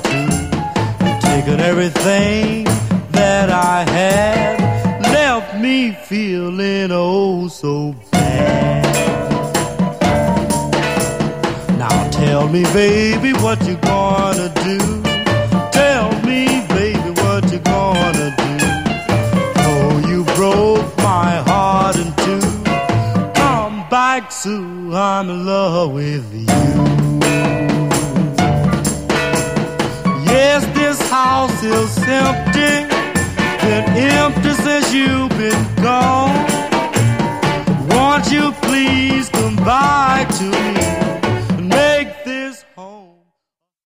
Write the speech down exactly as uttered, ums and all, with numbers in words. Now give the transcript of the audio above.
two. You've taken everything that I had, left me feeling oh so bad. Now tell me, baby, what you gonna do? Tell me, baby, what you gonna do? Oh, you broke my heart in two. Come back, Sue, I'm in love with you. Yes, this house is empty, been empty since you've been gone. Won't you please come back to me?